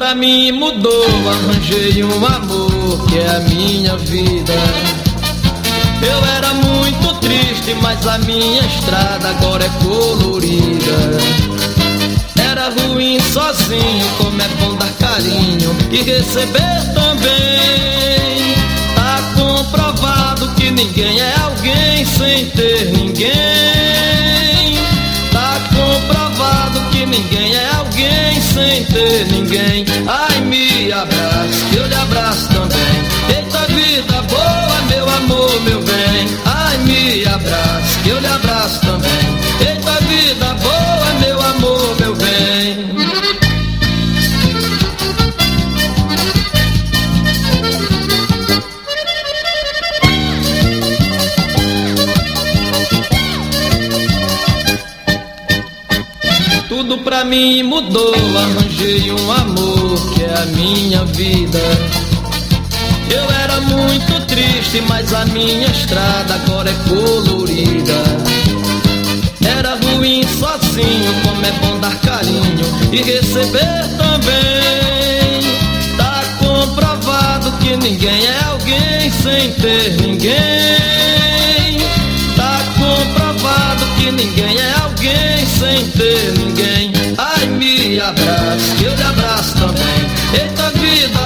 pra mim mudou, arranjei um amor que é a minha vida. Eu era muito triste, mas a minha estrada agora é colorida. Era ruim sozinho, como é bom dar carinho e receber também. Tá comprovado que ninguém é alguém sem ter ninguém. Tá comprovado que ninguém é alguém sem ter ninguém. Ai, me abraça, que eu lhe abraço também. Eita vida boa, meu amor, meu bem. Ai, me abraça, que eu lhe abraço também. Eita vida boa, meu amor, meu bem. Tudo pra mim mudou, arranjei um amor que é a minha vida. Eu era muito triste, mas a minha estrada agora é colorida. Era ruim sozinho, como é bom dar carinho e receber também. Tá comprovado que ninguém é alguém sem ter ninguém. Tá comprovado que ninguém é alguém sem ter ninguém. Ai, me abraça, que eu lhe abraço também. Eita vida